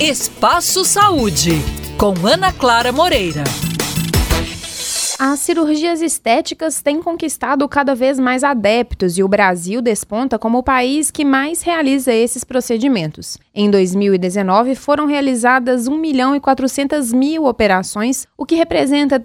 Espaço Saúde, com Ana Clara Moreira. As cirurgias estéticas têm conquistado cada vez mais adeptos e o Brasil desponta como o país que mais realiza esses procedimentos. Em 2019, foram realizadas 1.400.000 operações, o que representa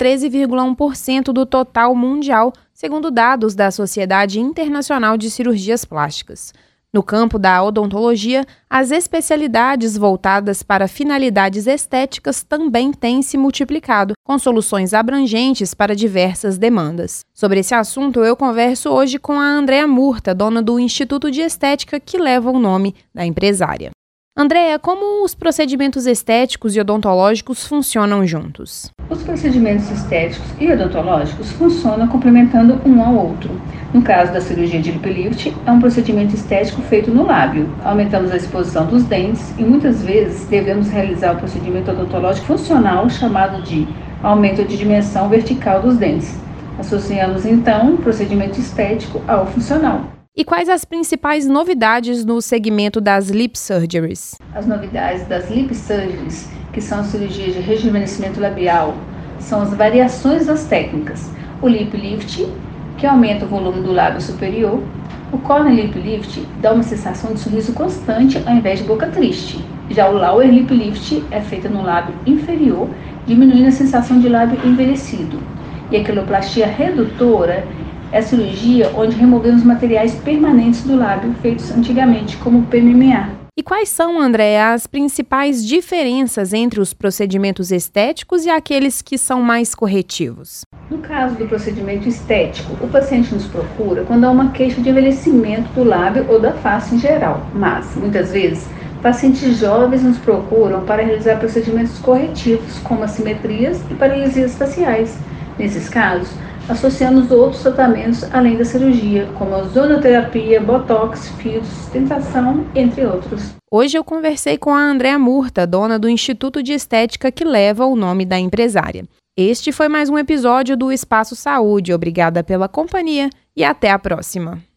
13,1% do total mundial, segundo dados da Sociedade Internacional de Cirurgias Plásticas. No campo da odontologia, as especialidades voltadas para finalidades estéticas também têm se multiplicado, com soluções abrangentes para diversas demandas. Sobre esse assunto, eu converso hoje com a Andréa Murta, dona do Instituto de Estética que leva o nome da empresária. Andréa, como os procedimentos estéticos e odontológicos funcionam juntos? Os procedimentos estéticos e odontológicos funcionam complementando um ao outro. No caso da cirurgia de lip lift, é um procedimento estético feito no lábio. Aumentamos a exposição dos dentes e muitas vezes devemos realizar o procedimento odontológico funcional chamado de aumento de dimensão vertical dos dentes. Associamos então o procedimento estético ao funcional. E quais as principais novidades no segmento das lip surgeries? As novidades das lip surgeries, que são cirurgias de rejuvenescimento labial, são as variações das técnicas. O lip lift, que aumenta o volume do lábio superior. O corner lip lift dá uma sensação de sorriso constante ao invés de boca triste. Já o lower lip lift é feita no lábio inferior, diminuindo a sensação de lábio envelhecido. E a queloplastia redutora é a cirurgia onde removemos materiais permanentes do lábio feitos antigamente, como o PMMA. E quais são, Andréa, as principais diferenças entre os procedimentos estéticos e aqueles que são mais corretivos? No caso do procedimento estético, o paciente nos procura quando há uma queixa de envelhecimento do lábio ou da face em geral, mas, muitas vezes, pacientes jovens nos procuram para realizar procedimentos corretivos, como assimetrias e paralisias faciais. Nesses casos, associamos outros tratamentos além da cirurgia, como a ozonoterapia, botox, fios, sustentação, entre outros. Hoje eu conversei com a Andréa Murta, dona do Instituto de Estética que leva o nome da empresária. Este foi mais um episódio do Espaço Saúde. Obrigada pela companhia e até a próxima.